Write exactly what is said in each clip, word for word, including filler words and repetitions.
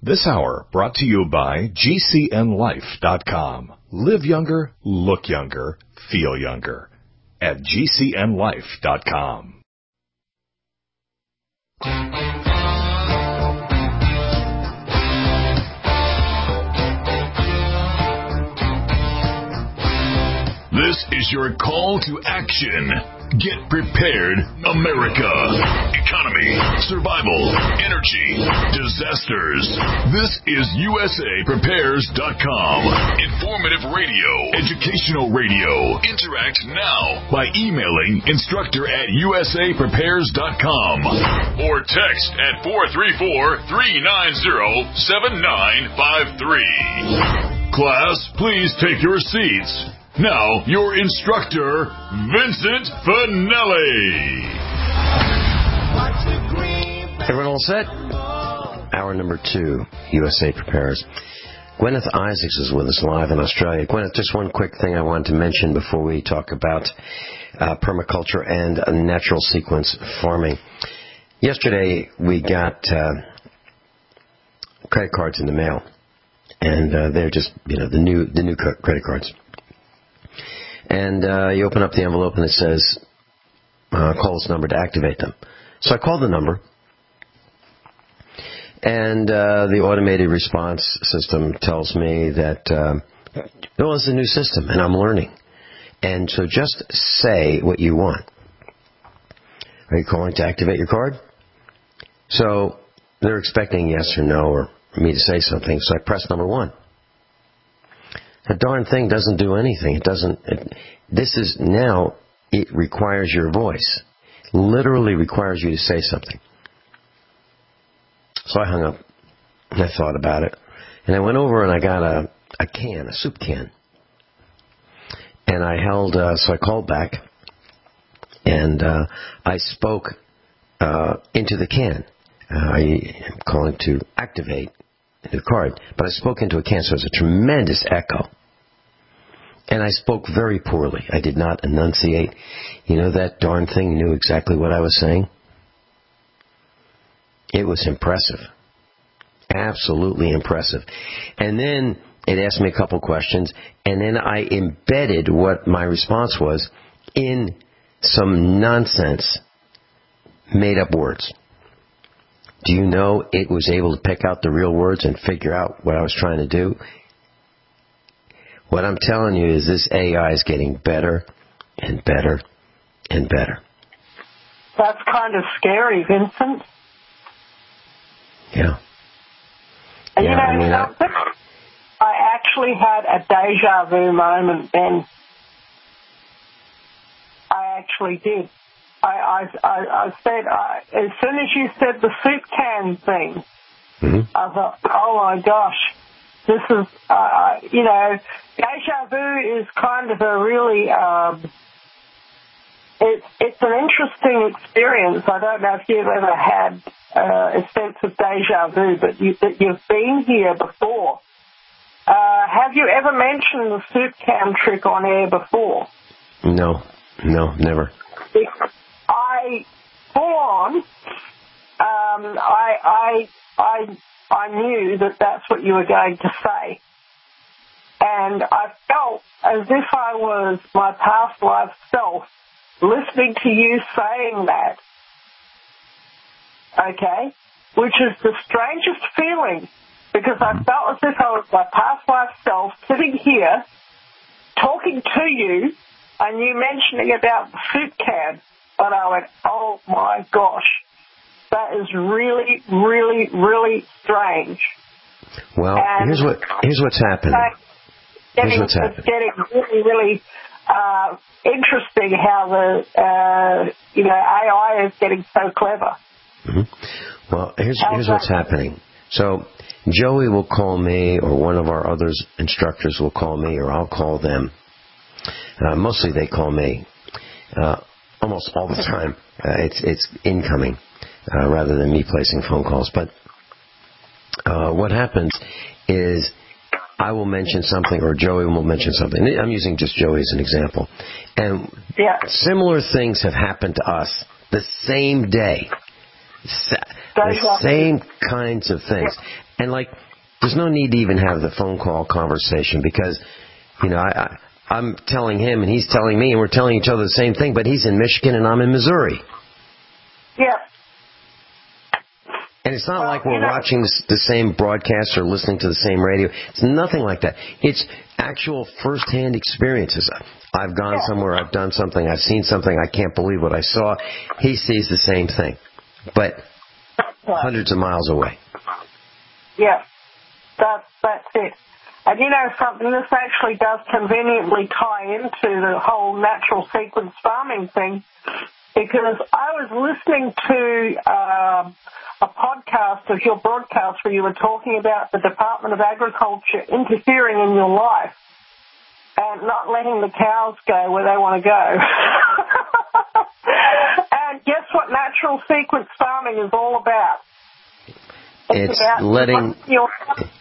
This hour brought to you by G C N life dot com. Live younger, look younger, feel younger at G C N life dot com. This is your call to action. Get prepared, America. Economy, survival, energy, disasters. This is U S A Prepares dot com. Informative radio, educational radio. Interact now by emailing instructor at U S A Prepares dot com or text at four three four, three nine zero, seven nine five three. Class, please take your seats. Now, your instructor, Vincent Finelli. Everyone all set? Hour number two, U S A Prepares. Gwyneth Isaacs is with us live in Australia. Gwyneth, just one quick thing I wanted to mention before we talk about uh, permaculture and uh, natural sequence farming. Yesterday, we got uh, credit cards in the mail, and uh, they're just, you know, the new the new credit cards. And uh, you open up the envelope and it says, uh, call this number to activate them. So I called the number, and uh, the automated response system tells me that, uh, well, it's a new system, and I'm learning. And so just say what you want. Are you calling to activate your card? So they're expecting yes or no or me to say something, so I press number one. The darn thing doesn't do anything. It doesn't. It, this is now, it requires your voice. Literally requires you to say something. So I hung up and I thought about it. And I went over and I got a, a can, a soup can. And I held, uh, so I called back and uh, I spoke uh, into the can. Uh, I am calling to activate the card. But I spoke into a can, so it was a tremendous echo. And I spoke very poorly. I did not enunciate. You know, that darn thing knew exactly what I was saying. It was impressive. Absolutely impressive. And then it asked me a couple questions, and then I embedded what my response was in some nonsense, made-up words. Do you know it was able to pick out the real words and figure out what I was trying to do? What I'm telling you is this A I is getting better and better and better. That's kind of scary, Vincent. Yeah. And yeah, you know, I mean, I, I actually had a deja vu moment then. I actually did. I, I, I, I said, I, as soon as you said the soup can thing, mm-hmm. I thought, oh my gosh, this is, uh, you know, deja vu is kind of a really, um, it's it's an interesting experience. I don't know if you've ever had uh, a sense of deja vu, but you, that you've been here before. Uh, have you ever mentioned the soup can trick on air before? No, no, never. I, full on, um, I, I, I, I knew that that's what you were going to say. And I felt as if I was my past life self listening to you saying that. Okay? Which is the strangest feeling, because I felt as if I was my past life self sitting here talking to you and you mentioning about the soup can. But I went, oh my gosh, that is really, really, really strange. Well, and here's what here's what's happening. Getting, here's what's it's happening. getting really, really uh, interesting how the uh, you know A I is getting so clever. Mm-hmm. Well, here's How's here's what's that? happening. So Joey will call me, or one of our other instructors will call me, or I'll call them. Uh, mostly they call me. Uh, almost all the time. Uh, it's it's incoming uh, rather than me placing phone calls. But uh, what happens is I will mention something, or Joey will mention something. I'm using just Joey as an example. And yeah. similar things have happened to us the same day. Days the same kinds of things. Yeah. And, like, there's no need to even have the phone call conversation because, you know, I, I, I'm telling him and he's telling me and we're telling each other the same thing, but he's in Michigan and I'm in Missouri. Yeah. And it's not well, like we're you know, watching the, the same broadcast or listening to the same radio. It's nothing like that. It's actual first-hand experiences. I've gone yeah. somewhere, I've done something, I've seen something, I can't believe what I saw. He sees the same thing, but right. hundreds of miles away. Yeah, that's, that's it. And you know something, this actually does conveniently tie into the whole natural sequence farming thing, because I was listening to uh, a podcast of your broadcast where you were talking about the Department of Agriculture interfering in your life and not letting the cows go where they want to go. And guess what natural sequence farming is all about? It's, it's about letting... Your,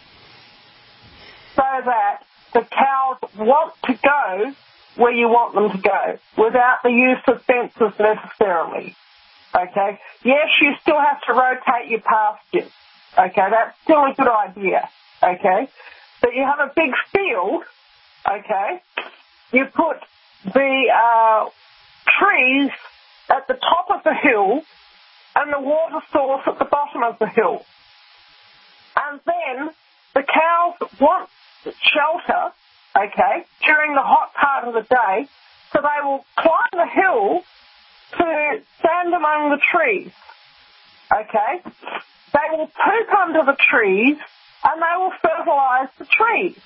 so that the cows want to go where you want them to go without the use of fences necessarily. Okay? Yes, you still have to rotate your pastures. Okay? That's still a good idea. Okay? But you have a big field. Okay? You put the uh, trees at the top of the hill and the water source at the bottom of the hill. And then the cows want shelter, okay, during the hot part of the day, so they will climb the hill to stand among the trees, okay? They will poop under the trees and they will fertilize the trees.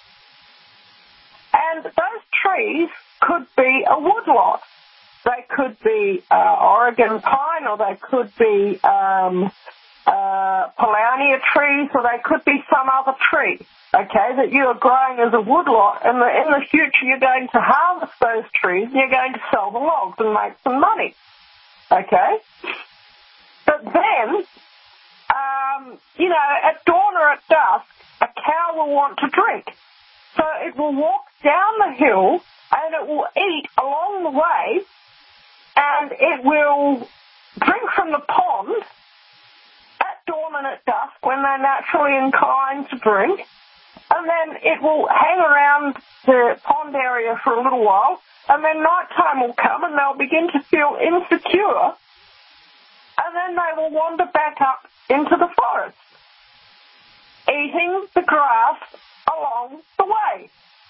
And those trees could be a woodlot. They could be uh, Oregon pine, or they could be um, uh, Paulownia trees, or they could be some other tree, okay, that you are growing as a woodlot. And the, in the future, you're going to harvest those trees and you're going to sell the logs and make some money, okay? But then, um, you know, at dawn or at dusk, a cow will want to drink. So it will walk down the hill and it will eat along the way, and it will drink from the pond at dawn and at dusk when they're naturally inclined to drink, and then it will hang around the pond area for a little while, and then nighttime will come and they'll begin to feel insecure, and then they will wander back up into the forest, eating the grass along the way.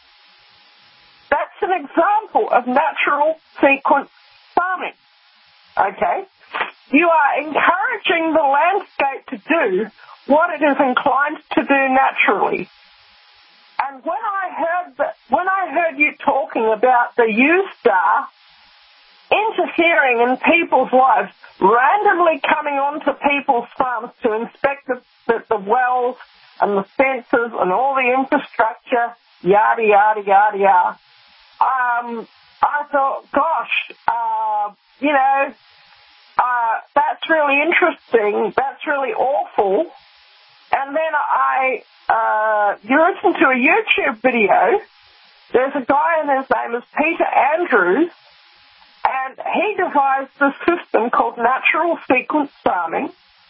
That's an example of natural sequence farming, okay? You are encouraging the landscape to do what it is inclined to do naturally. And when I heard that, when I heard you talking about the U-Star interfering in people's lives, randomly coming onto people's farms to inspect the, the, the wells and the fences and all the infrastructure, yada, yada, yada, yada, um, I thought, gosh, uh, you know, uh, that's really interesting. That's really awful. And then I, uh, you listen to a YouTube video. There's a guy, and his name is Peter Andrews, and he devised this system called natural sequence farming,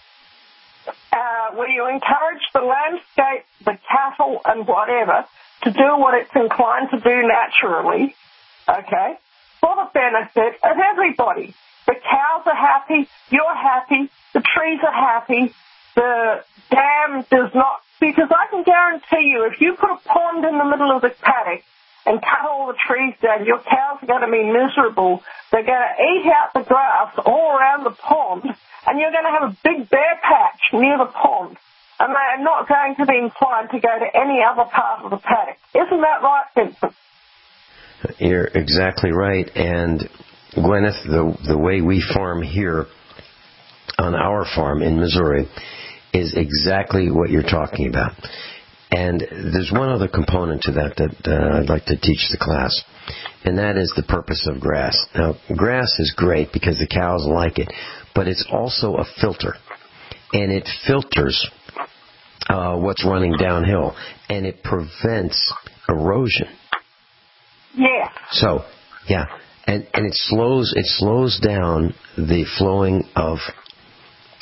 uh, where you encourage the landscape, the cattle, and whatever to do what it's inclined to do naturally, okay, for the benefit of everybody. The cows are happy, you're happy, the trees are happy, the dam does not, because I can guarantee you, if you put a pond in the middle of the paddock and cut all the trees down, your cows are going to be miserable. They're going to eat out the grass all around the pond, and you're going to have a big bare patch near the pond, and they're not going to be inclined to go to any other part of the paddock. Isn't that right, Vincent? You're exactly right. And, Gwyneth, the, the way we farm here on our farm in Missouri is exactly what you're talking about. And there's one other component to that that uh, I'd like to teach the class, and that is the purpose of grass. Now, grass is great because the cows like it, but it's also a filter, and it filters uh, what's running downhill, and it prevents erosion. Yeah. So, yeah, and, and it slows it slows down the flowing of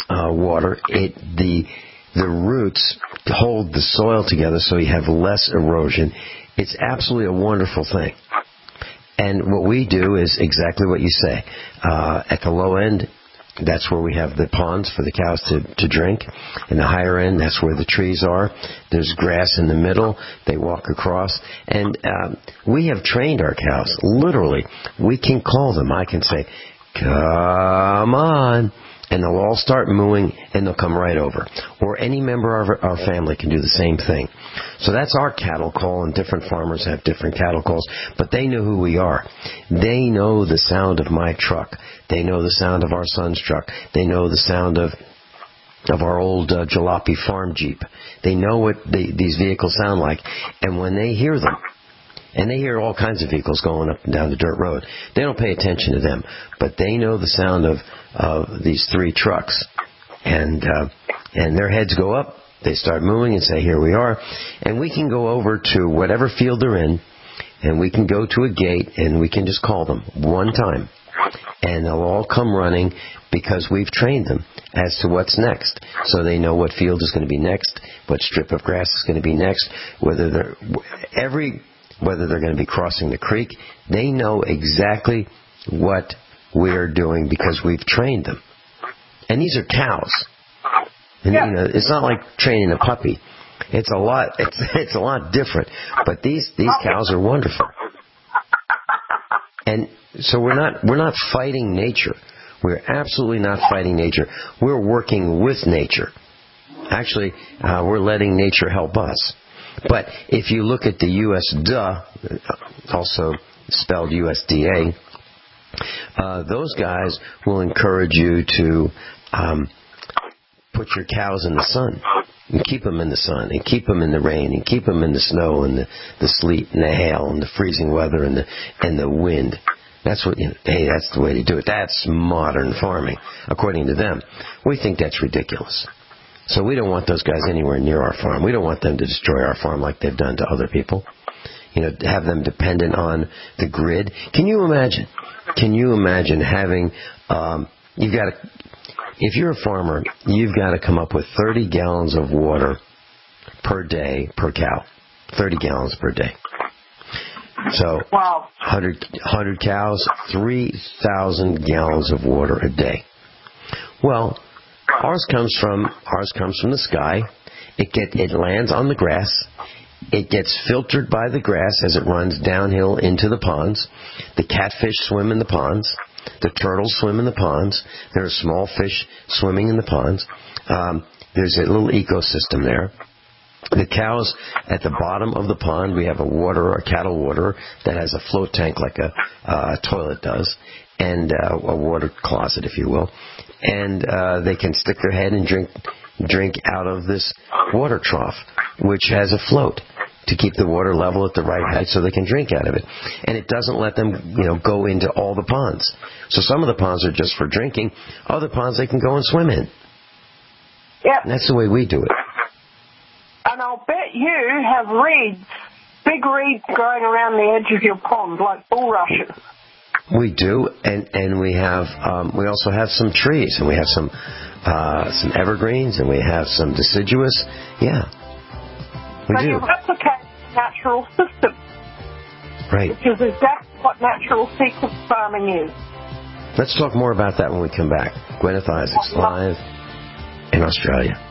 uh, water, it the the roots hold the soil together so you have less erosion. It's absolutely a wonderful thing. And what we do is exactly what you say. Uh, at the low end, that's where we have the ponds for the cows to, to drink. In the higher end, that's where the trees are. There's grass in the middle. They walk across. And um, we have trained our cows. Literally, we can call them. I can say, come on. And they'll all start mooing, and they'll come right over. Or any member of our, our family can do the same thing. So that's our cattle call, and different farmers have different cattle calls. But they know who we are. They know the sound of my truck. They know the sound of our son's truck. They know the sound of of our old uh, jalopy farm Jeep. They know what they, these vehicles sound like. And when they hear them, and they hear all kinds of vehicles going up and down the dirt road, they don't pay attention to them. But they know the sound of, of these three trucks. And uh, and their heads go up. They start moving and say, here we are. And we can go over to whatever field they're in, and we can go to a gate, and we can just call them one time. And they'll all come running because we've trained them as to what's next. So they know what field is going to be next, what strip of grass is going to be next, whether they're every... whether they're going to be crossing the creek. They know exactly what we're doing because we've trained them. And these are cows. And, yeah. you know, it's not like training a puppy. It's a lot. It's it's a lot different. But these these cows are wonderful. And so we're not we're not fighting nature. We're absolutely not fighting nature. We're working with nature. Actually, uh, we're letting nature help us. But if you look at the U S D A, also spelled U S D A, uh, those guys will encourage you to um, put your cows in the sun and keep them in the sun and keep them in the rain and keep them in the snow and the, the sleet and the hail and the freezing weather and the and the wind. That's what, you know, hey, that's the way to do it. That's modern farming, according to them. We think that's ridiculous. So we don't want those guys anywhere near our farm. We don't want them to destroy our farm like they've done to other people. You know, have them dependent on the grid. Can you imagine? Can you imagine having, um, you've got to, if you're a farmer, you've got to come up with thirty gallons of water per day per cow. thirty gallons per day. So, wow. one hundred, one hundred cows, three thousand gallons of water a day. Well, Ours comes from ours comes from the sky. It get it lands on the grass. It gets filtered by the grass as it runs downhill into the ponds. The catfish swim in the ponds. The turtles swim in the ponds. There are small fish swimming in the ponds. Um, there's a little ecosystem there. The cows at the bottom of the pond, we have a water, a cattle waterer that has a float tank like a uh, toilet does, and uh, a water closet, if you will. And uh, they can stick their head and drink drink out of this water trough, which has a float to keep the water level at the right height so they can drink out of it. And it doesn't let them, you know, go into all the ponds. So some of the ponds are just for drinking. Other ponds they can go and swim in. Yep. And that's the way we do it. And I'll bet you have reeds, big reeds growing around the edge of your pond, like bulrushes. We do, and, and we have um, we also have some trees, and we have some uh, some evergreens, and we have some deciduous. Yeah, we so do. you replicate the natural system, right? Which is exactly what natural sequence farming is. Let's talk more about that when we come back. Gwyneth Isaacs, live in Australia.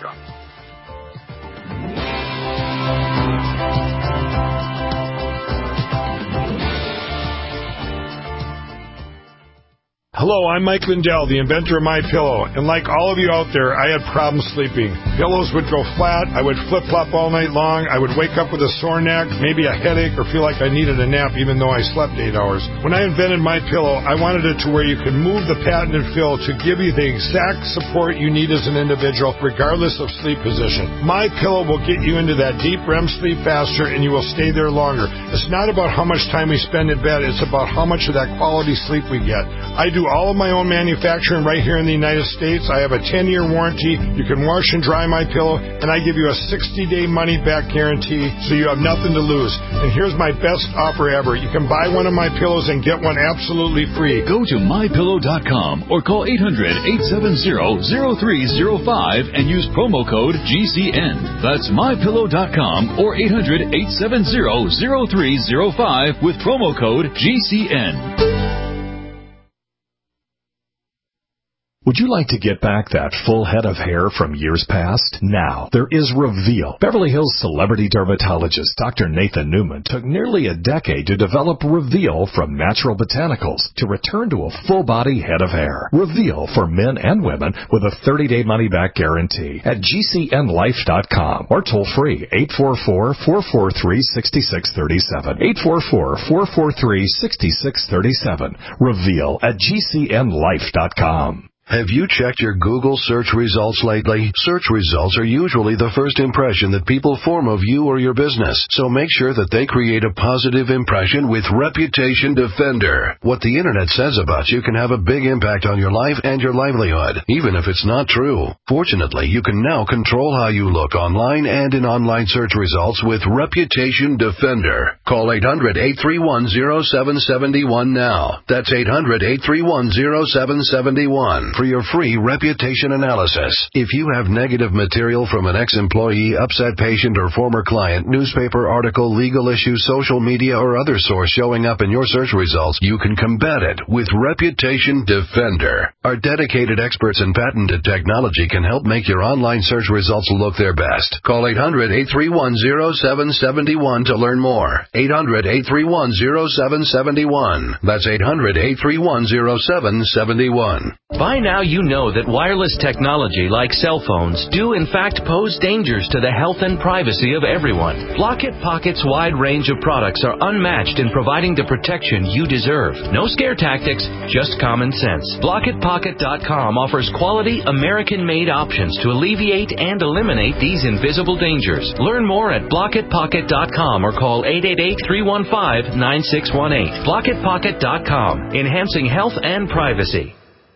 Hello, I'm Mike Lindell, the inventor of MyPillow, and like all of you out there, I had problems sleeping. Pillows would go flat, I would flip-flop all night long, I would wake up with a sore neck, maybe a headache, or feel like I needed a nap even though I slept eight hours. When I invented MyPillow, I wanted it to where you could move the patented fill to give you the exact support you need as an individual, regardless of sleep position. MyPillow will get you into that deep R E M sleep faster, and you will stay there longer. It's not about how much time we spend in bed, it's about how much of that quality sleep we get. I do all all of my own manufacturing right here in the United States. I have a ten-year warranty. You can wash and dry my pillow, and I give you a sixty-day money-back guarantee, so you have nothing to lose. And here's my best offer ever. You can buy one of my pillows and get one absolutely free. Go to my pillow dot com or call eight hundred, eight seven zero, zero three zero five and use promo code G C N. That's my pillow dot com or eight hundred, eight seven zero, zero three zero five with promo code G C N. Would you like to get back that full head of hair from years past? Now, there is Reveal. Beverly Hills celebrity dermatologist Doctor Nathan Newman took nearly a decade to develop Reveal from natural botanicals to return to a full-body head of hair. Reveal for men and women with a thirty-day money-back guarantee at G C N life dot com or toll-free eight four four, four four three, six six three seven. eight four four, four four three, six six three seven. Reveal at G C N life dot com. Have you checked your Google search results lately? Search results are usually the first impression that people form of you or your business, so make sure that they create a positive impression with Reputation Defender. What the Internet says about you can have a big impact on your life and your livelihood, even if it's not true. Fortunately, you can now control how you look online and in online search results with Reputation Defender. Call eight hundred, eight three one, zero seven seven one now. That's eight hundred, eight three one, zero seven seven one. For your free reputation analysis. If you have negative material from an ex-employee, upset patient, or former client, newspaper article, legal issue, social media, or other source showing up in your search results, you can combat it with Reputation Defender. Our dedicated experts in patented technology can help make your online search results look their best. Call eight hundred, eight three one, zero seven seven one to learn more. eight hundred, eight three one, zero seven seven one. That's eight hundred, eight three one, zero seven seven one. By now you know that wireless technology like cell phones do in fact pose dangers to the health and privacy of everyone. Blockit Pocket's wide range of products are unmatched in providing the protection you deserve. No scare tactics, just common sense. Blockit Pocket dot com offers quality American-made options to alleviate and eliminate these invisible dangers. Learn more at Blockit Pocket dot com or call eight eight eight, three one five, nine six one eight. Blockit Pocket dot com, enhancing health and privacy.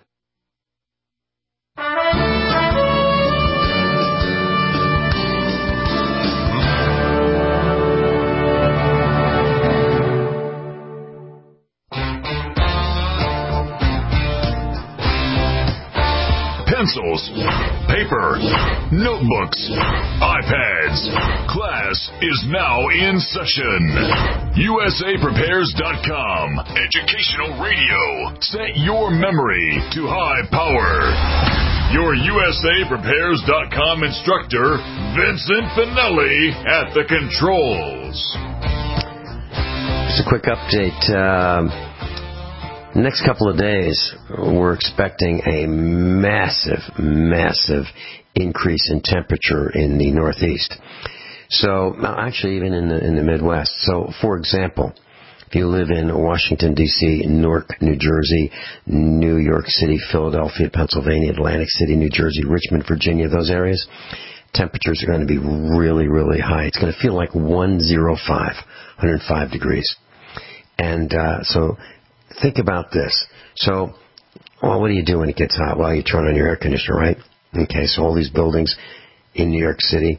Pencils, paper, notebooks, iPads. Class is now in session. U S A Prepares dot com. Educational radio. Set your memory to high power. Your U S A Prepares dot com instructor, Vincent Finelli, at the controls. Just a quick update. Um, Next couple of days, we're expecting a massive, massive increase in temperature in the Northeast. So, actually, even in the in the Midwest. So, for example, if you live in Washington, D C, Newark, New Jersey, New York City, Philadelphia, Pennsylvania, Atlantic City, New Jersey, Richmond, Virginia, those areas, temperatures are going to be really, really high. It's going to feel like one hundred five, one hundred five degrees. And uh, so... think about this. So, well, what do you do when it gets hot? Well, you turn on your air conditioner, right? Okay, so all these buildings in New York City,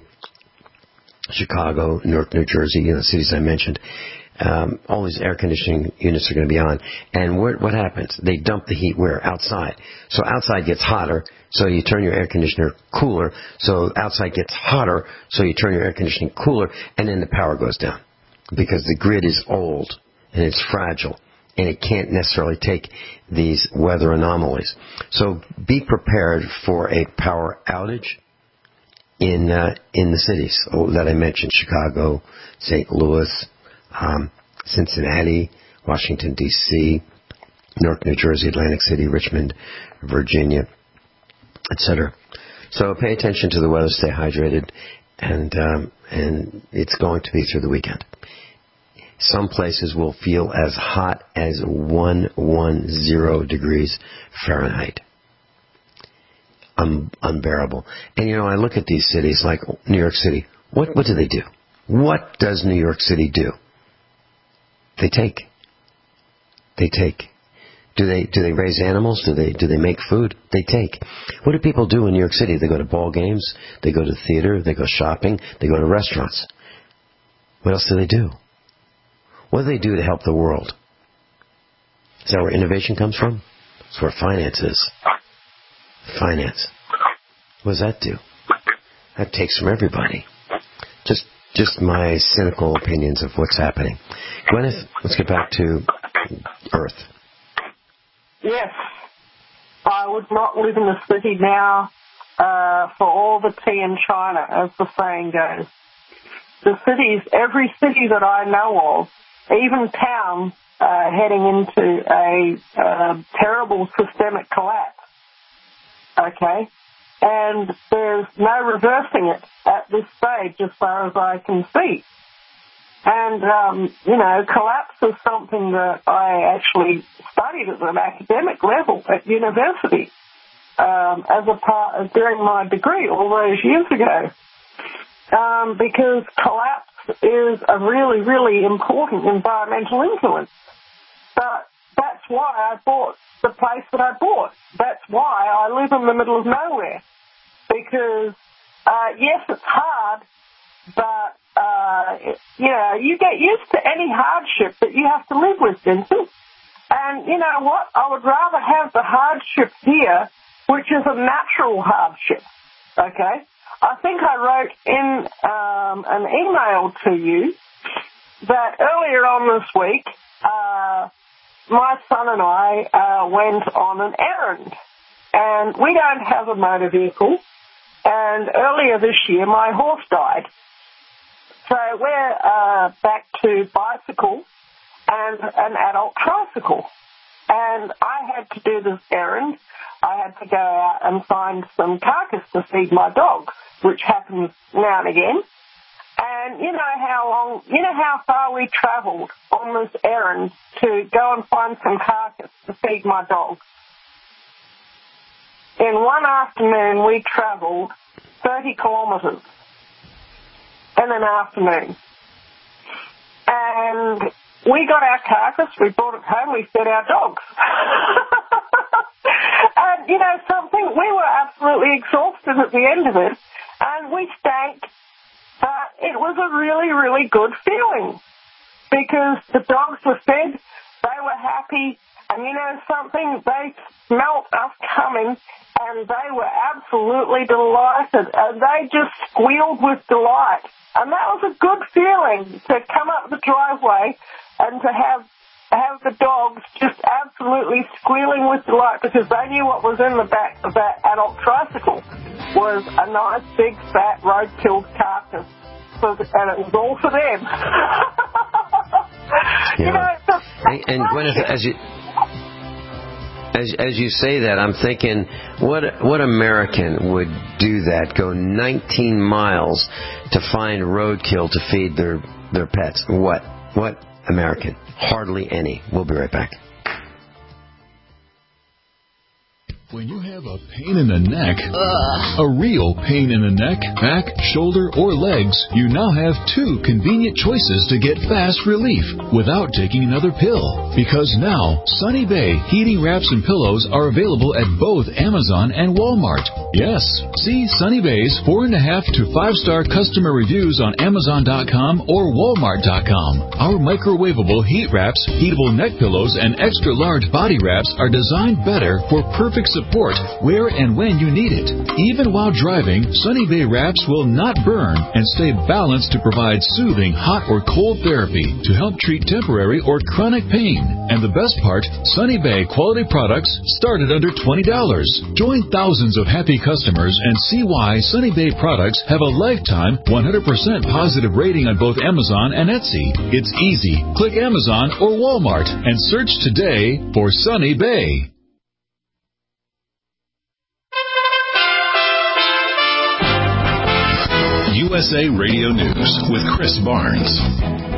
Chicago, Newark, New Jersey, you know, cities I mentioned, um, all these air conditioning units are going to be on. And what, what happens? They dump the heat where? Outside. So outside gets hotter, so you turn your air conditioner cooler. So outside gets hotter, so you turn your air conditioning cooler, and then the power goes down. Because the grid is old, and it's fragile. And it can't necessarily take these weather anomalies. So be prepared for a power outage in uh, in the cities that I mentioned: Chicago, Saint Louis, um, Cincinnati, Washington, D C, Newark, New Jersey, Atlantic City, Richmond, Virginia, et cetera. So pay attention to the weather, stay hydrated, and um, and it's going to be through the weekend. Some places will feel as hot as one hundred ten degrees Fahrenheit. Un- unbearable. And, you know, I look at these cities like New York City. What, what do they do? What does New York City do? They take. They take. Do they do they raise animals? Do they do they make food? They take. What do people do in New York City? They go to ball games. They go to theater. They go shopping. They go to restaurants. What else do they do? What do they do to help the world? Is that where innovation comes from? That's where finance is. Finance. What does that do? That takes from everybody. Just just my cynical opinions of what's happening. Gwyneth, let's get back to Earth. Yes. I would not live in a city now uh, for all the tea in China, as the saying goes. The cities, every city that I know of, even towns, uh, heading into a uh, terrible systemic collapse. Okay? And there's no reversing it at this stage as far as I can see. And, um, you know, collapse is something that I actually studied at an academic level at university um, as a part of during my degree all those years ago. Um, because collapse is a really, really important environmental influence. But that's why I bought the place that I bought. That's why I live in the middle of nowhere. Because, uh, yes, it's hard, but, uh, it, you know, you get used to any hardship that you have to live with, Vincent. And you know what? I would rather have the hardship here, which is a natural hardship, okay? I think I wrote in um, an email to you that earlier on this week, uh, my son and I uh, went on an errand. And we don't have a motor vehicle. And earlier this year, my horse died. So we're uh, back to bicycle and an adult tricycle. And I had to do this errand. I had to go out and find some carcass to feed my dog, which happens now and again. And you know how long, you know how far we travelled on this errand to go and find some carcass to feed my dog? In one afternoon, we travelled thirty kilometres in an afternoon. And we got our carcass, we brought it home, we fed our dogs. And, you know, something, we were absolutely exhausted at the end of it, and we stank, but it was a really, really good feeling because the dogs were fed, they were happy, and you know something, they smelt us coming, and they were absolutely delighted, and they just squealed with delight. And that was a good feeling to come up the driveway and to have have the dogs just absolutely squealing with delight because they knew what was in the back of that adult tricycle was a nice big fat road-killed carcass, so that, and it was all for them. Yeah. You know, it's a, and, and Gwyneth, as you as as you say that, I'm thinking, what what American would do that? Go nineteen miles to find roadkill to feed their their pets? What what American? Hardly any. We'll be right back. When you have a pain in the neck, Ugh. a real pain in the neck, back, shoulder, or legs, you now have two convenient choices to get fast relief without taking another pill. Because now, Sunny Bay heating wraps and pillows are available at both Amazon and Walmart. Yes, see Sunny Bay's four and a half to five star customer reviews on Amazon dot com or Walmart dot com. Our microwavable heat wraps, heatable neck pillows, and extra large body wraps are designed better for perfect support where and when you need it. Even while driving, Sunny Bay wraps will not burn and stay balanced to provide soothing hot or cold therapy to help treat temporary or chronic pain. And the best part, Sunny Bay quality products start at under twenty dollars. Join thousands of happy customers and see why Sunny Bay products have a lifetime one hundred percent positive rating on both Amazon and Etsy. It's easy. Click Amazon or Walmart and search today for Sunny Bay. U S A Radio News with Chris Barnes.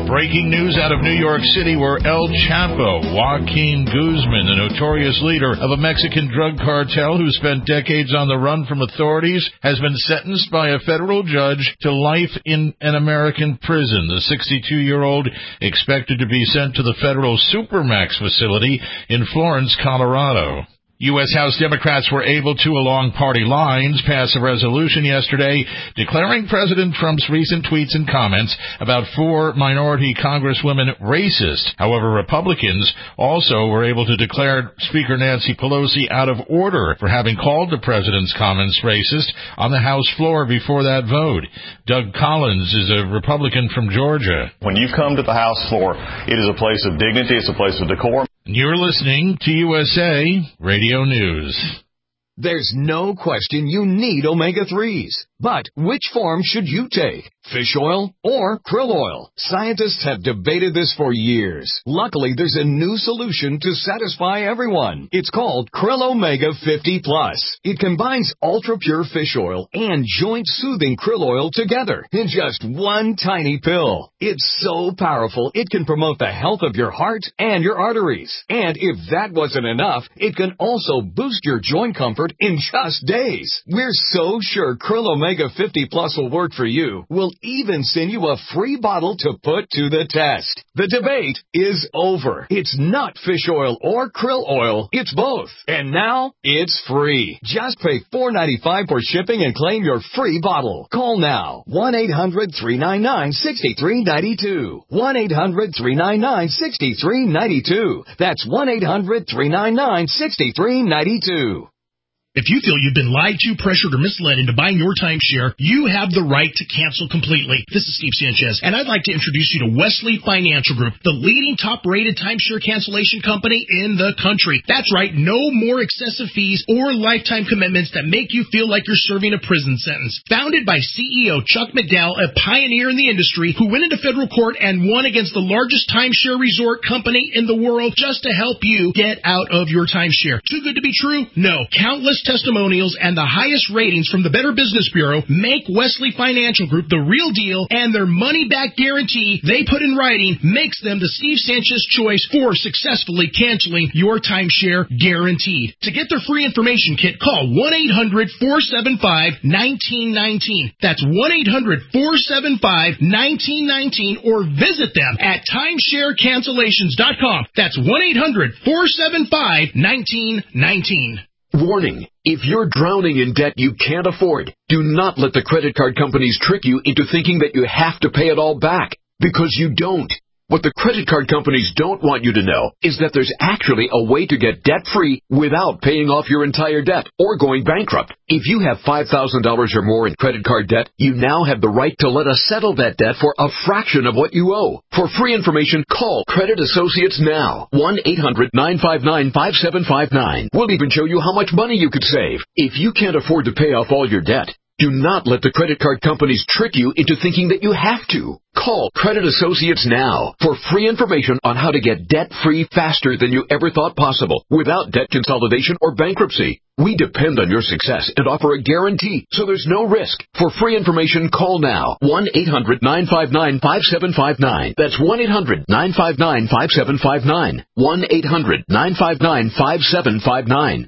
Breaking news out of New York City, where El Chapo, Joaquin Guzman, the notorious leader of a Mexican drug cartel who spent decades on the run from authorities, has been sentenced by a federal judge to life in an American prison. The sixty-two-year-old expected to be sent to the federal Supermax facility in Florence, Colorado. U S. House Democrats were able to, along party lines, pass a resolution yesterday declaring President Trump's recent tweets and comments about four minority congresswomen racist. However, Republicans also were able to declare Speaker Nancy Pelosi out of order for having called the president's comments racist on the House floor before that vote. Doug Collins is a Republican from Georgia. When you come to the House floor, it is a place of dignity, it's a place of decorum. You're listening to U S A Radio News. There's no question you need omega threes. But which form should you take? Fish oil or krill oil? Scientists have debated this for years. Luckily, there's a new solution to satisfy everyone. It's called Krill Omega fifty plus. It combines ultra-pure fish oil and joint-soothing krill oil together in just one tiny pill. It's so powerful, it can promote the health of your heart and your arteries. And if that wasn't enough, it can also boost your joint comfort in just days. We're so sure Krill Omega fifty plus will work for you. We'll even send you a free bottle to put to the test. The debate is over. It's not fish oil or krill oil. It's both. And now it's free. Just pay four dollars and ninety-five cents for shipping and claim your free bottle. Call now. one eight hundred three nine nine six three nine two. one eight hundred three nine nine six three nine two. That's one eight hundred three nine nine six three nine two. If you feel you've been lied to, pressured, or misled into buying your timeshare, you have the right to cancel completely. This is Steve Sanchez, and I'd like to introduce you to Wesley Financial Group, the leading top-rated timeshare cancellation company in the country. That's right, no more excessive fees or lifetime commitments that make you feel like you're serving a prison sentence. Founded by C E O Chuck McDowell, a pioneer in the industry who went into federal court and won against the largest timeshare resort company in the world just to help you get out of your timeshare. Too good to be true? No. Countless testimonials and the highest ratings from the Better Business Bureau make Wesley Financial Group the real deal, and their money-back guarantee they put in writing makes them the Steve Sanchez choice for successfully canceling your timeshare guaranteed. To get their free information kit, call one eight hundred four seven five one nine one nine. That's one eight hundred four seven five one nine one nine, or visit them at timeshare cancellations dot com. That's one eight hundred four seven five one nine one nine. Warning, if you're drowning in debt you can't afford, do not let the credit card companies trick you into thinking that you have to pay it all back, because you don't. What the credit card companies don't want you to know is that there's actually a way to get debt-free without paying off your entire debt or going bankrupt. If you have five thousand dollars or more in credit card debt, you now have the right to let us settle that debt for a fraction of what you owe. For free information, call Credit Associates now. one eight hundred nine five nine five seven five nine. We'll even show you how much money you could save. If you can't afford to pay off all your debt, do not let the credit card companies trick you into thinking that you have to. Call Credit Associates now for free information on how to get debt-free faster than you ever thought possible without debt consolidation or bankruptcy. We depend on your success and offer a guarantee, so there's no risk. For free information, call now. one eight hundred nine five nine five seven five nine. That's one eight hundred nine five nine five seven five nine. one eight hundred nine five nine five seven five nine.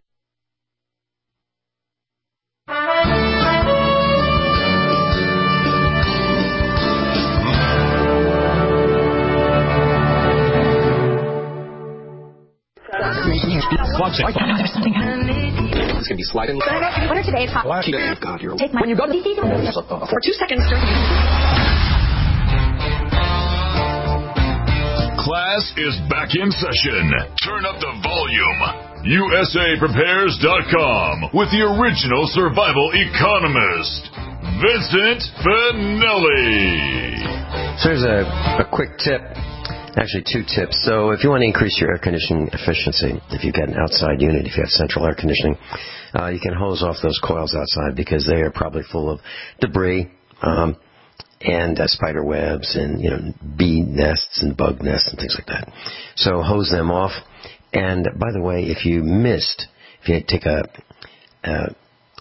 Watch it. Oh, no, there's something happening. It's going to be sliding. What are today's hot? Well, oh, God, you're... Take my... When you go to... For two seconds... Class is back in session. Turn up the volume. U S A Prepares dot com with the original survival economist, Vincent Finelli. So here's a, a quick tip. Actually, two tips. So if you want to increase your air conditioning efficiency, if you've got an outside unit, if you have central air conditioning, uh, you can hose off those coils outside because they are probably full of debris um, and uh, spider webs and, you know, bee nests and bug nests and things like that. So hose them off. And by the way, if you missed, if you take a, a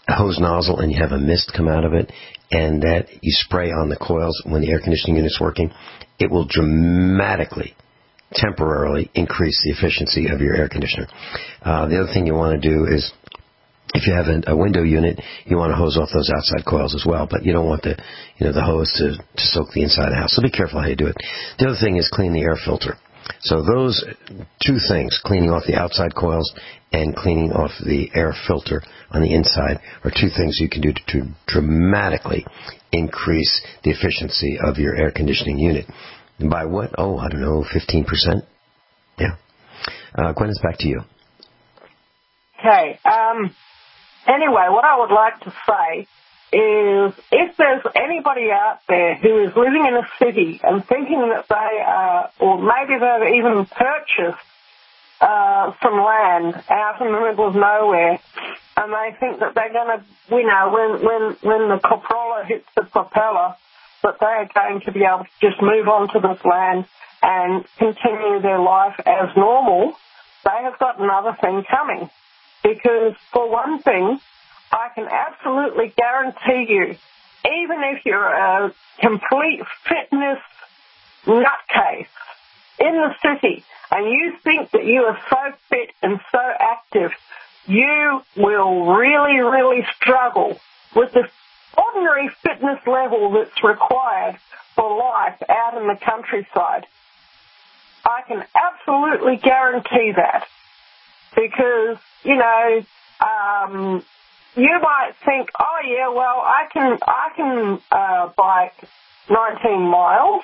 hose nozzle and you have a mist come out of it, and that you spray on the coils when the air conditioning unit's working, it will dramatically, temporarily increase the efficiency of your air conditioner. Uh, the other thing you want to do is, if you have a, a window unit, you want to hose off those outside coils as well, but you don't want the, you know, the hose to, to soak the inside of the house. So be careful how you do it. The other thing is clean the air filter. So those two things, cleaning off the outside coils and cleaning off the air filter on the inside, are two things you can do to, to dramatically increase the efficiency of your air conditioning unit. And by what? Oh, I don't know, fifteen percent? Yeah. Uh, Gwen, it's back to you. Okay. Um, anyway, what I would like to say is if there's anybody out there who is living in a city and thinking that they are, or maybe they've even purchased uh, some land out in the middle of nowhere, and they think that they're going to, you know, when, when, when the Corolla hits the propeller, that they are going to be able to just move on to this land and continue their life as normal, they have got another thing coming. Because, for one thing, I can absolutely guarantee you, even if you're a complete fitness nutcase in the city and you think that you are so fit and so active, you will really, really struggle with the ordinary fitness level that's required for life out in the countryside. I can absolutely guarantee that. Because, you know, um, you might think, oh yeah, well, I can, I can, uh, bike nineteen miles.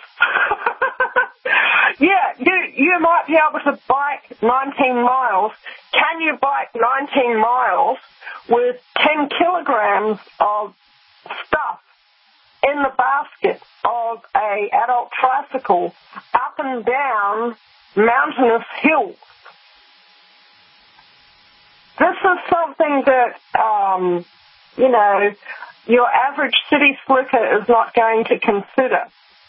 yeah, you, you might be able to bike nineteen miles. Can you bike nineteen miles with ten kilograms of stuff in the basket of a adult tricycle up and down mountainous hills? This is something that, um, you know, your average city slicker is not going to consider.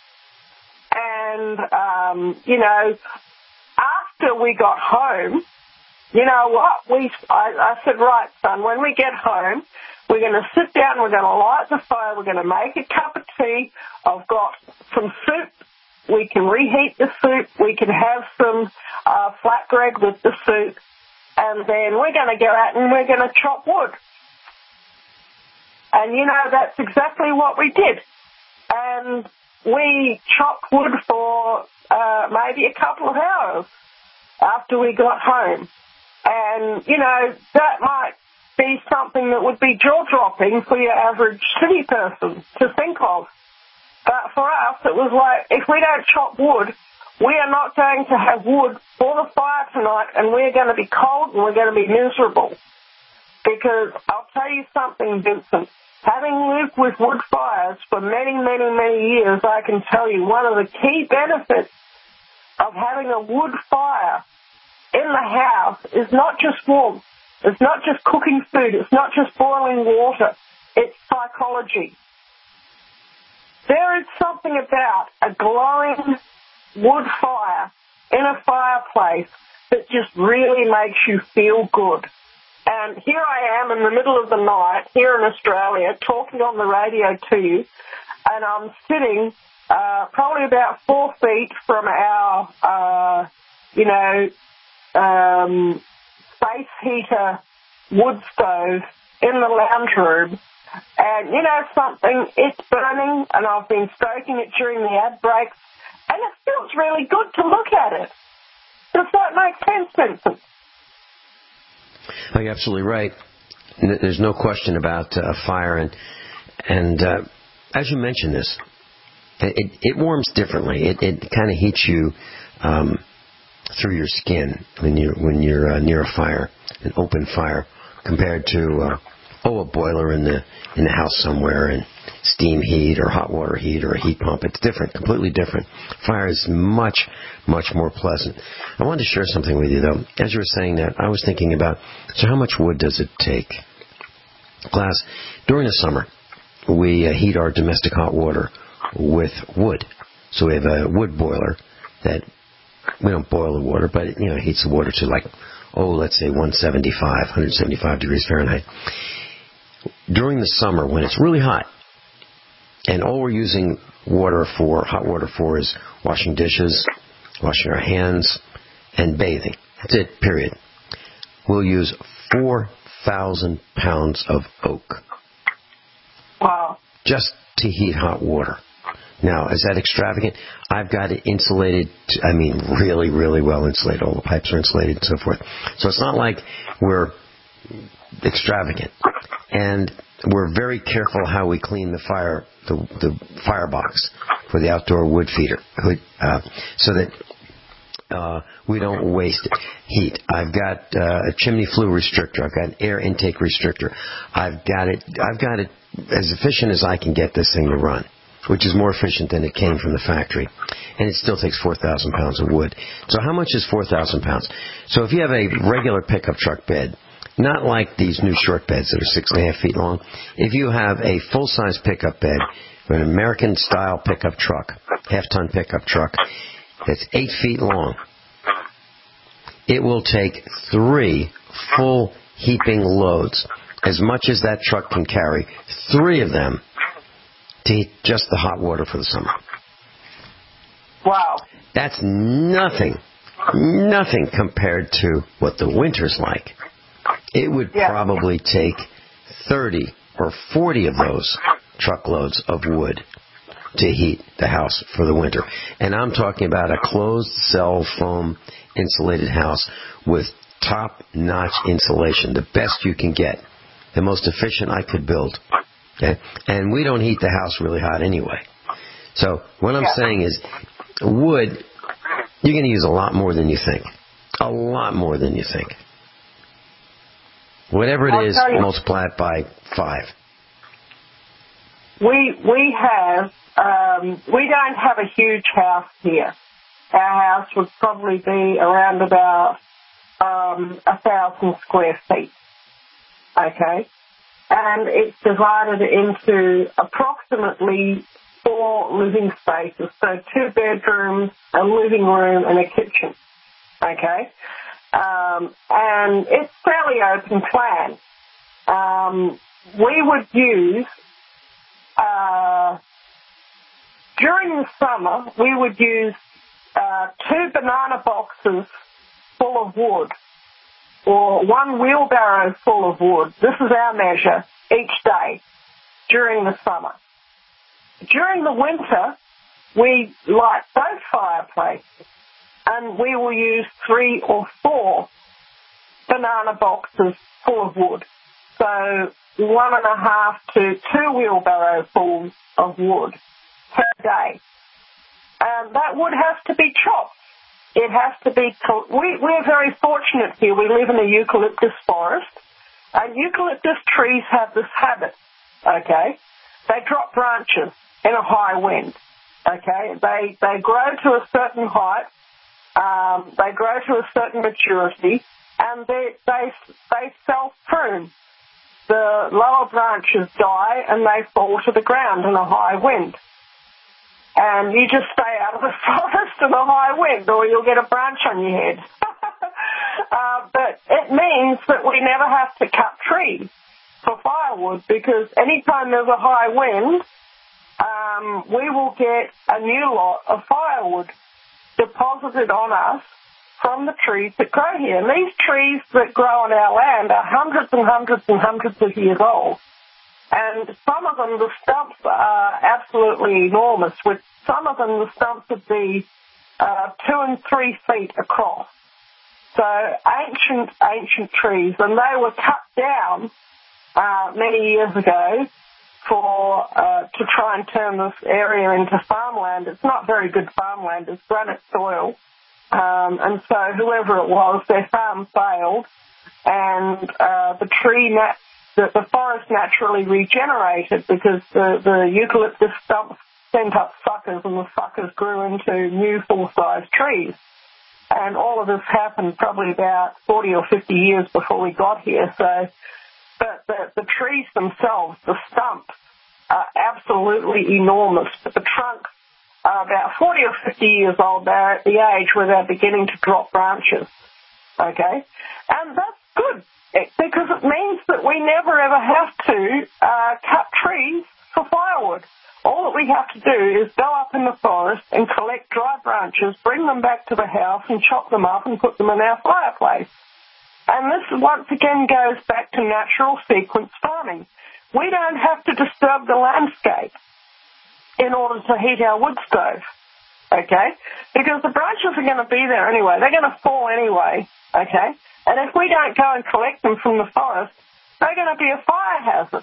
And, um, you know, after we got home, you know what, we, I, I said, right, son, when we get home, we're going to sit down, we're going to light the fire, we're going to make a cup of tea. I've got some soup. We can reheat the soup. We can have some uh, flatbread with the soup. And then we're going to go out and we're going to chop wood. And, you know, that's exactly what we did. And we chopped wood for uh, maybe a couple of hours after we got home. And, you know, that might be something that would be jaw-dropping for your average city person to think of. But for us, it was like, if we don't chop wood, we are not going to have wood for the fire tonight, and we're going to be cold and we're going to be miserable. Because I'll tell you something, Vincent, having lived with wood fires for many, many, many years, I can tell you one of the key benefits of having a wood fire in the house is not just warmth, it's not just cooking food, it's not just boiling water, it's psychology. There is something about a glowing wood fire in a fireplace that just really makes you feel good. And here I am in the middle of the night here in Australia talking on the radio to you, and I'm sitting uh, probably about four feet from our, uh, you know, um, space heater wood stove in the lounge room. And you know something, it's burning, and I've been stoking it during the ad breaks, and it feels really good to look at it. Does that make sense, Vincent? Oh, you're absolutely right. There's no question about uh, fire, and and uh, as you mentioned this, it, it warms differently. It, it kind of heats you um, through your skin when you're when you're uh, near a fire, an open fire, compared to uh, oh a boiler in the in the house somewhere and steam heat or hot water heat or a heat pump. It's different, completely different. Fire is much, much more pleasant. I wanted to share something with you, though. As you were saying that, I was thinking about, so how much wood does it take? Class, during the summer, we uh, heat our domestic hot water with wood. So we have a wood boiler that, we don't boil the water, but it, you know, it heats the water to like, oh, let's say one seventy-five, one seventy-five degrees Fahrenheit. during the summer when it's really hot, and all we're using water for, hot water for, is washing dishes, washing our hands, and bathing. That's it, period. We'll use four thousand pounds of oak. Wow. Just to heat hot water. Now, is that extravagant? I've got it insulated, to, I mean, really, really well insulated. All the pipes are insulated and so forth. So it's not like we're extravagant. And we're very careful how we clean the fire, the, the firebox for the outdoor wood feeder, uh, so that uh, we don't waste heat. I've got uh, a chimney flue restrictor. I've got an air intake restrictor. I've got it. I've got it as efficient as I can get this thing to run, which is more efficient than it came from the factory. And it still takes four thousand pounds of wood. So how much is four thousand pounds? So if you have a regular pickup truck bed, not like these new short beds that are six and a half feet long, if you have a full-size pickup bed, an American-style pickup truck, half-ton pickup truck, that's eight feet long, it will take three full heaping loads, as much as that truck can carry, three of them, to heat just the hot water for the summer. Wow. That's nothing, nothing compared to what the winter's like. It would yeah. probably take thirty or forty of those truckloads of wood to heat the house for the winter. And I'm talking about a closed cell foam insulated house with top-notch insulation, the best you can get, the most efficient I could build. Okay? And we don't heat the house really hot anyway. So what I'm saying is, wood, you're going to use a lot more than you think. A lot more than you think. Whatever it is, multiply it by five. We we have um, we don't have a huge house here. Our house would probably be around about um, a thousand square feet. Okay, and it's divided into approximately four living spaces, so two bedrooms, a living room, and a kitchen. Okay. Um, and it's fairly open plan. Um, we would use, uh, during the summer, we would use uh, two banana boxes full of wood, or one wheelbarrow full of wood. This is our measure each day during the summer. During the winter, we light both fireplaces, and we will use three or four banana boxes full of wood. So one and a half to two wheelbarrow fulls of wood per day. And that wood has to be chopped. It has to be... We, we're very fortunate here. We live in a eucalyptus forest. And eucalyptus trees have this habit, okay? They drop branches in a high wind, okay? They, they grow to a certain height. Um, they grow to a certain maturity, and they they they self-prune. The lower branches die, and they fall to the ground in a high wind. And you just stay out of the forest in a high wind, or you'll get a branch on your head. uh, but it means that we never have to cut trees for firewood, because anytime there's a high wind, um, we will get a new lot of firewood deposited on us from the trees that grow here. And these trees that grow on our land are hundreds and hundreds and hundreds of years old. And some of them, the stumps are absolutely enormous. With some of them, the stumps would be uh, two and three feet across. So ancient, ancient trees. And they were cut down uh, many years ago for uh, to try and turn this area into farmland. It's not very good farmland. It's granite soil. Um, and so whoever it was, their farm failed, and uh, the tree, nat- the, the forest naturally regenerated, because the, the eucalyptus stumps sent up suckers, and the suckers grew into new full-size trees. And all of this happened probably about forty or fifty years before we got here. So, but the, the trees themselves, the stumps, are absolutely enormous. But the trunks are about forty or fifty years old. They're at the age where they're beginning to drop branches. Okay? And that's, good it, because it means that we never ever have to uh, cut trees for firewood. All that we have to do is go up in the forest and collect dry branches, bring them back to the house and chop them up and put them in our fireplace. And this once again goes back to natural sequence farming. We don't have to disturb the landscape in order to heat our wood stove, okay? Because the branches are going to be there anyway. They're going to fall anyway, okay? And if we don't go and collect them from the forest, they're going to be a fire hazard.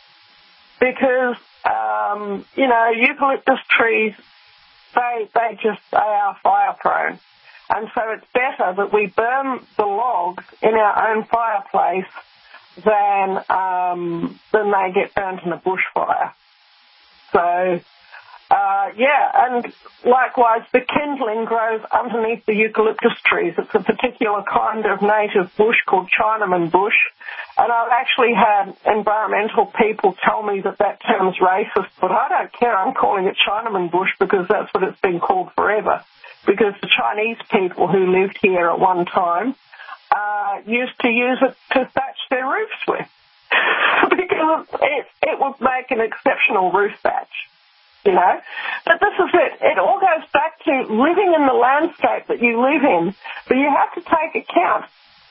Because, um, you know, eucalyptus trees, they they just, they are fire prone. And so it's better that we burn the logs in our own fireplace than, um, than they get burnt in a bushfire. So, Uh, yeah, and likewise, the kindling grows underneath the eucalyptus trees. It's a particular kind of native bush called Chinaman bush, and I've actually had environmental people tell me that that term's racist, but I don't care. I'm calling it Chinaman bush because that's what it's been called forever, because the Chinese people who lived here at one time uh, used to use it to thatch their roofs with because it, it would make an exceptional roof thatch. You know, but this is it. It all goes back to living in the landscape that you live in, but you have to take account.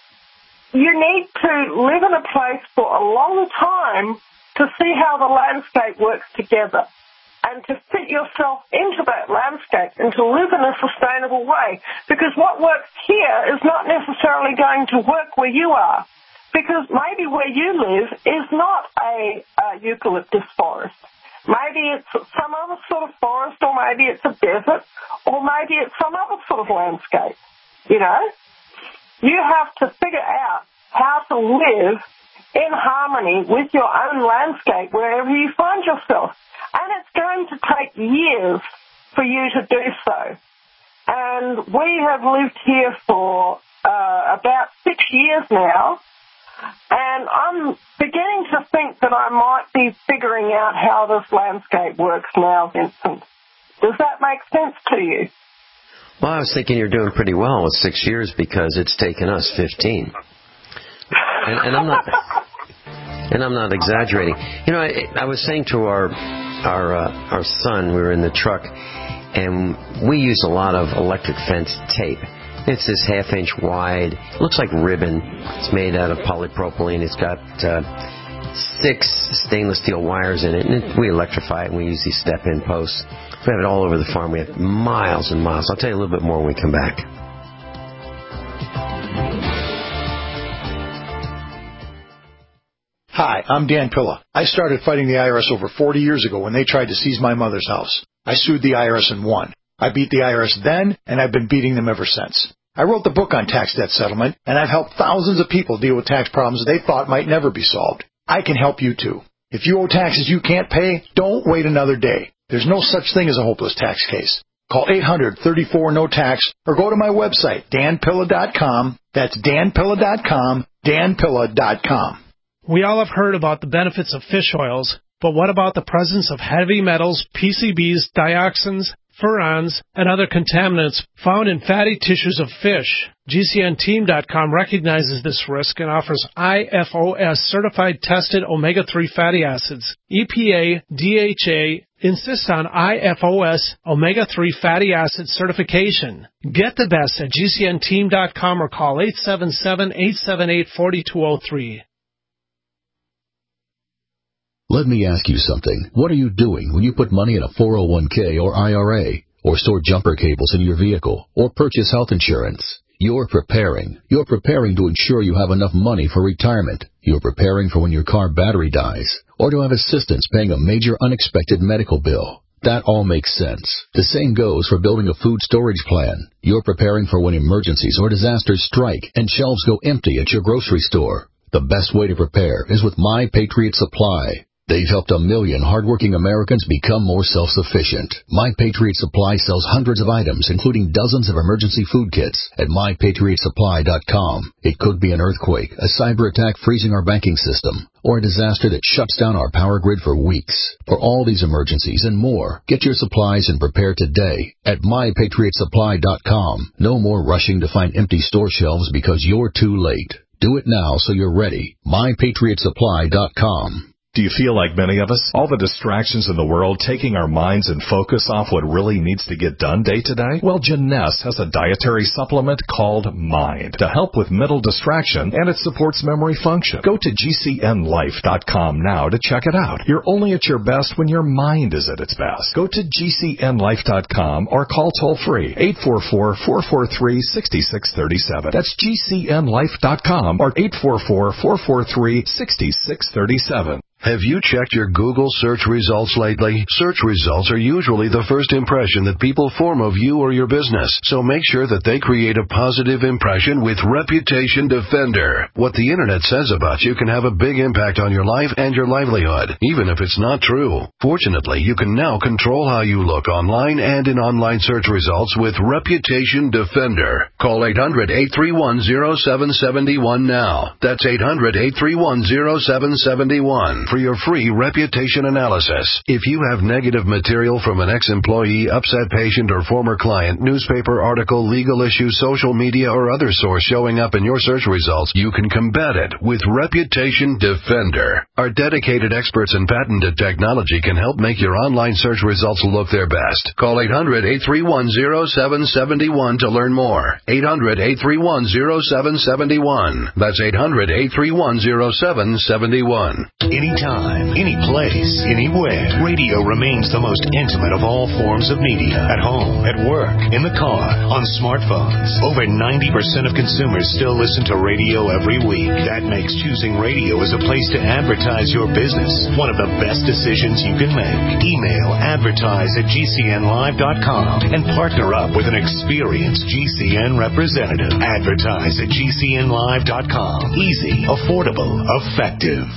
You need to live in a place for a long time to see how the landscape works together and to fit yourself into that landscape and to live in a sustainable way. Because what works here is not necessarily going to work where you are, because maybe where you live is not a, a eucalyptus forest. Maybe it's some other sort of forest, or maybe it's a desert, or maybe it's some other sort of landscape, you know? You have to figure out how to live in harmony with your own landscape wherever you find yourself. And it's going to take years for you to do so. And we have lived here for uh, about six years now, and I'm beginning to think that I might be figuring out how this landscape works now, Vincent. Does that make sense to you? Well, I was thinking you're doing pretty well with six years because it's taken us fifteen. And, and I'm not, and I'm not exaggerating. You know, I, I was saying to our our uh, our son, we were in the truck, and we use a lot of electric fence tape. It's this half-inch wide. It looks like ribbon. It's made out of polypropylene. It's got uh, six stainless steel wires in it, and it, we electrify it, and we use these step-in posts. We have it all over the farm. We have miles and miles. I'll tell you a little bit more when we come back. Hi, I'm Dan Pilla. I started fighting the I R S over forty years ago when they tried to seize my mother's house. I sued the I R S and won. I beat the I R S then, and I've been beating them ever since. I wrote the book on tax debt settlement, and I've helped thousands of people deal with tax problems they thought might never be solved. I can help you too. If you owe taxes you can't pay, don't wait another day. There's no such thing as a hopeless tax case. Call eight hundred, thirty-four, no tax or go to my website, dan pilla dot com. That's dan pilla dot com, dan pilla dot com. We all have heard about the benefits of fish oils, but what about the presence of heavy metals, P C Bs, dioxins, furans, and other contaminants found in fatty tissues of fish? G C N team dot com recognizes this risk and offers I F O S certified tested omega three fatty acids. E P A, D H A insist on I F O S omega three fatty acid certification. Get the best at G C N team dot com or call eight seven seven, eight seven eight, four two zero three. Let me ask you something. What are you doing when you put money in a four oh one k or I R A, or store jumper cables in your vehicle, or purchase health insurance? You're preparing. You're preparing to ensure you have enough money for retirement. You're preparing for when your car battery dies, or to have assistance paying a major unexpected medical bill. That all makes sense. The same goes for building a food storage plan. You're preparing for when emergencies or disasters strike and shelves go empty at your grocery store. The best way to prepare is with My Patriot Supply. They've helped a million hardworking Americans become more self-sufficient. My Patriot Supply sells hundreds of items, including dozens of emergency food kits, at my patriot supply dot com. It could be an earthquake, a cyber attack freezing our banking system, or a disaster that shuts down our power grid for weeks. For all these emergencies and more, get your supplies and prepare today at my patriot supply dot com. No more rushing to find empty store shelves because you're too late. Do it now so you're ready. my patriot supply dot com. Do you feel like many of us? All the distractions in the world taking our minds and focus off what really needs to get done day to day? Well, Jeunesse has a dietary supplement called Mind to help with mental distraction, and it supports memory function. Go to G C N life dot com now to check it out. You're only at your best when your mind is at its best. Go to G C N life dot com or call toll-free eight four four, four four three, six six three seven. That's G C N life dot com or eight four four, four four three, six six three seven. Have you checked your Google search results lately? Search results are usually the first impression that people form of you or your business, so make sure that they create a positive impression with Reputation Defender. What the Internet says about you can have a big impact on your life and your livelihood, even if it's not true. Fortunately, you can now control how you look online and in online search results with Reputation Defender. Call eight hundred, eight three one, zero seven seven one now. That's eight hundred, eight three one, zero seven seven one. For your free reputation analysis. If you have negative material from an ex-employee, upset patient, or former client, newspaper article, legal issue, social media, or other source showing up in your search results, you can combat it with Reputation Defender. Our dedicated experts in patented technology can help make your online search results look their best. Call eight hundred, eight three one, zero seven seven one to learn more. eight hundred, eight three one, zero seven seven one. That's eight hundred, eight three one, zero seven seven one. Anytime, any place, anywhere, radio remains the most intimate of all forms of media. At home, at work, in the car, on smartphones. Over ninety percent of consumers still listen to radio every week. That makes choosing radio as a place to advertise your business one of the best decisions you can make. Email advertise at G C N live dot com and partner up with an experienced G C N representative. Advertise at G C N live dot com. Easy, affordable, effective.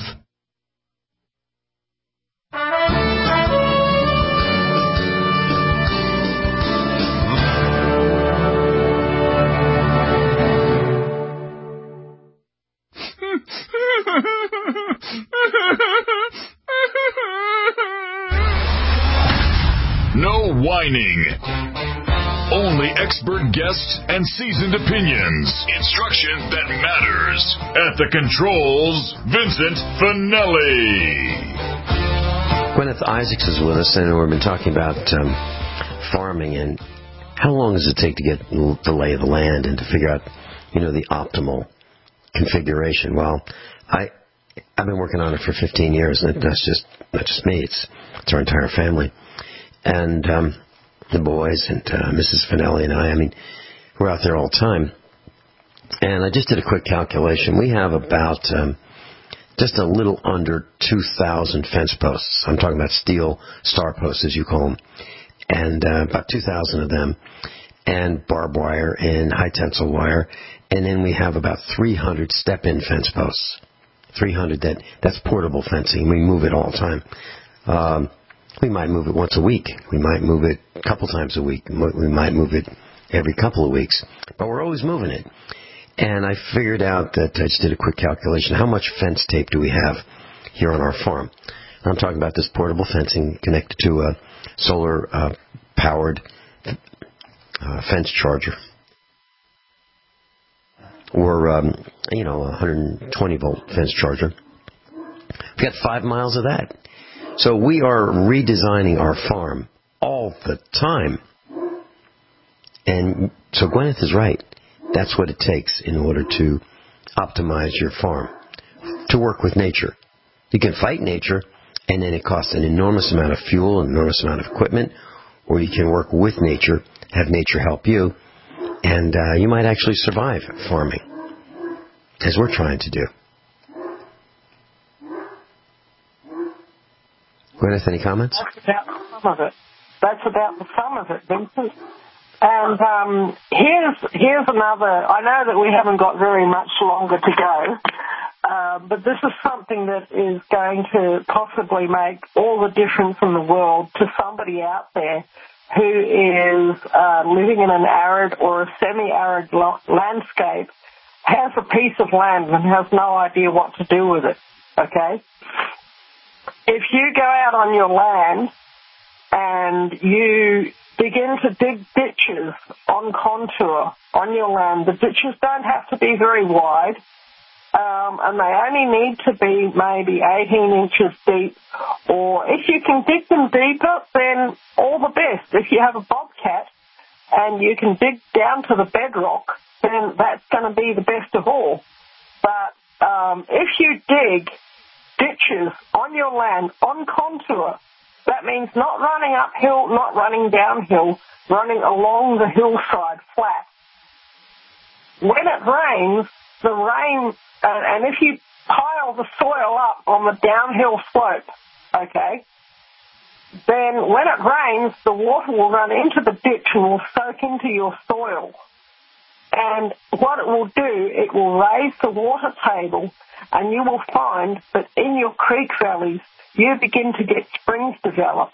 No whining. Only expert guests and seasoned opinions. Instruction that matters. At the controls, Vincent Finelli. Gwyneth Isaacs is with us, and we've been talking about um, farming and how long does it take to get the lay of the land and to figure out, you know, the optimal configuration. Well, I I've been working on it for fifteen years, and that's just not just me. It's it's our entire family, and um, the boys and uh, Missus Finelli and I. I mean, we're out there all the time. And I just did a quick calculation. We have about um, just a little under two thousand fence posts. I'm talking about steel star posts, as you call them, and uh, about two thousand of them, and barbed wire and high tensile wire. And then we have about three hundred step-in fence posts. three hundred that that's portable fencing. We move it all the time. Um, we might move it once a week. We might move it a couple times a week. We might move it every couple of weeks. But we're always moving it. And I figured out that I just did a quick calculation. How much fence tape do we have here on our farm? I'm talking about this portable fencing connected to a solar-powered uh, uh, fence charger. Or, um, you know, a one hundred twenty volt fence charger. We've got five miles of that. So we are redesigning our farm all the time. And so Gwyneth is right. That's what it takes in order to optimize your farm, to work with nature. You can fight nature, and then it costs an enormous amount of fuel, an enormous amount of equipment, or you can work with nature, have nature help you, and uh, you might actually survive farming, as we're trying to do. Gwyneth, any comments? That's about the sum of it. That's about the sum of it, Vincent. And um, here's here's another. I know that we haven't got very much longer to go, uh, but this is something that is going to possibly make all the difference in the world to somebody out there who is uh, living in an arid or a semi-arid lo- landscape, has a piece of land and has no idea what to do with it, okay? If you go out on your land and you begin to dig ditches on contour on your land, the ditches don't have to be very wide. Um, and they only need to be maybe eighteen inches deep. Or if you can dig them deeper, then all the best. If you have a bobcat and you can dig down to the bedrock, then that's going to be the best of all. But um, if you dig ditches on your land, on contour, that means not running uphill, not running downhill, running along the hillside flat. When it rains, the rain, uh, and if you pile the soil up on the downhill slope, okay, then when it rains, the water will run into the ditch and will soak into your soil. And what it will do, it will raise the water table, and you will find that in your creek valleys, you begin to get springs develop.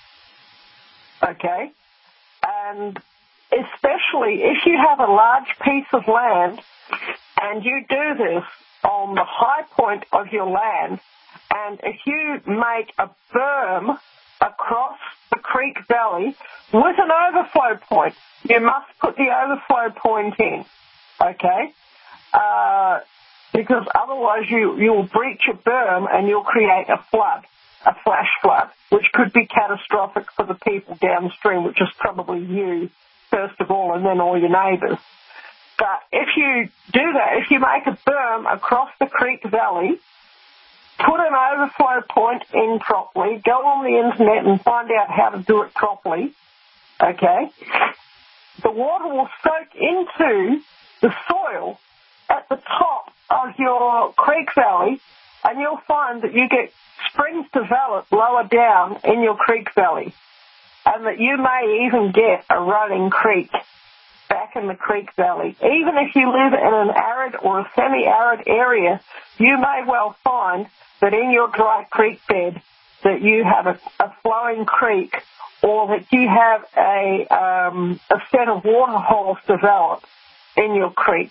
Okay? And especially if you have a large piece of land and you do this on the high point of your land, and if you make a berm across the creek valley with an overflow point, you must put the overflow point in, okay? Uh, because otherwise you, you'll breach a berm and you'll create a flood, a flash flood, which could be catastrophic for the people downstream, which is probably you, first of all, and then all your neighbours. But if you do that, if you make a berm across the creek valley, put an overflow point in properly, go on the internet and find out how to do it properly, okay? The water will soak into the soil at the top of your creek valley, and you'll find that you get springs develop lower down in your creek valley, and that you may even get a running creek back in the creek valley. Even if you live in an arid or a semi-arid area, you may well find that in your dry creek bed that you have a, a flowing creek, or that you have a, um, a set of water holes develop in your creek.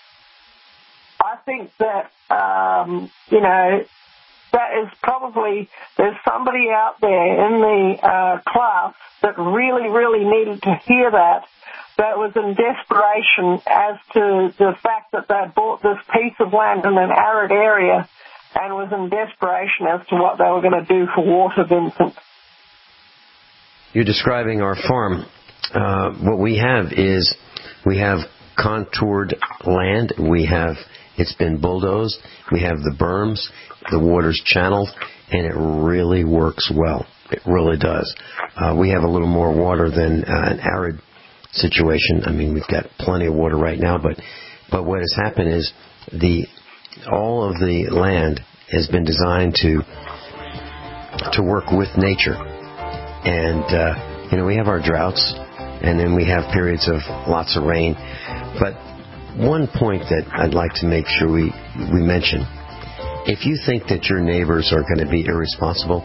I think that, um, you know, that is probably, there's somebody out there in the uh, class that really, really needed to hear that, that was in desperation as to the fact that they bought this piece of land in an arid area and was in desperation as to what they were going to do for water, Vincent. You're describing our farm. Uh, what we have is we have contoured land. We have, it's been bulldozed. We have the berms. The water's channeled, and it really works well. It really does. Uh, we have a little more water than uh, an arid situation. I mean, we've got plenty of water right now, but but what has happened is the all of the land has been designed to to work with nature. And, uh, you know, we have our droughts, and then we have periods of lots of rain. But one point that I'd like to make sure we, we mention, if you think that your neighbors are going to be irresponsible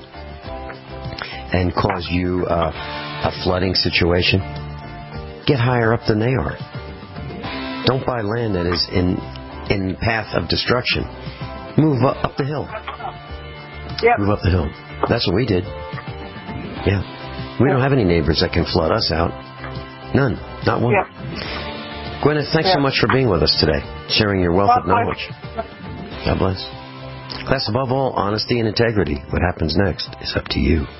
and cause you uh, a flooding situation, get higher up than they are. Don't buy land that is in in path of destruction. Move up, up the hill. Yep. Move up the hill. That's what we did. Yeah. We don't have any neighbors that can flood us out. None. Not one. Yep. Gwyneth, thanks yep. so much for being with us today, sharing your wealth God of knowledge. Bless. God bless. Class, above all, honesty and integrity. What happens next is up to you.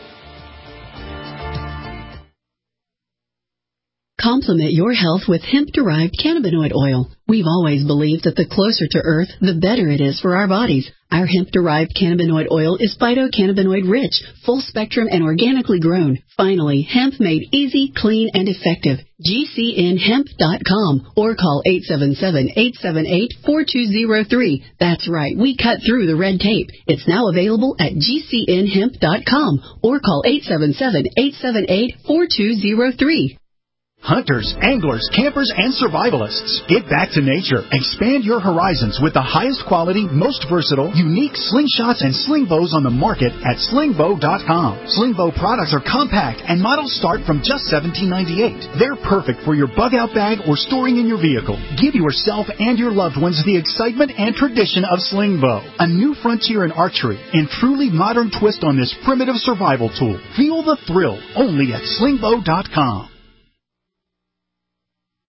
Complement your health with hemp-derived cannabinoid oil. We've always believed that the closer to Earth, the better it is for our bodies. Our hemp-derived cannabinoid oil is phytocannabinoid-rich, full-spectrum, and organically grown. Finally, hemp made easy, clean, and effective. G C N hemp dot com or call eight seven seven, eight seven eight, four two zero three. That's right, we cut through the red tape. It's now available at G C N hemp dot com or call eight seven seven, eight seven eight, four two zero three. Hunters, anglers, campers, and survivalists. Get back to nature. Expand your horizons with the highest quality, most versatile, unique slingshots and sling bows on the market at sling bow dot com. Sling bow products are compact and models start from just seventeen ninety-eight. They're perfect for your bug out bag or storing in your vehicle. Give yourself and your loved ones the excitement and tradition of sling bow. A new frontier in archery and truly modern twist on this primitive survival tool. Feel the thrill only at sling bow dot com.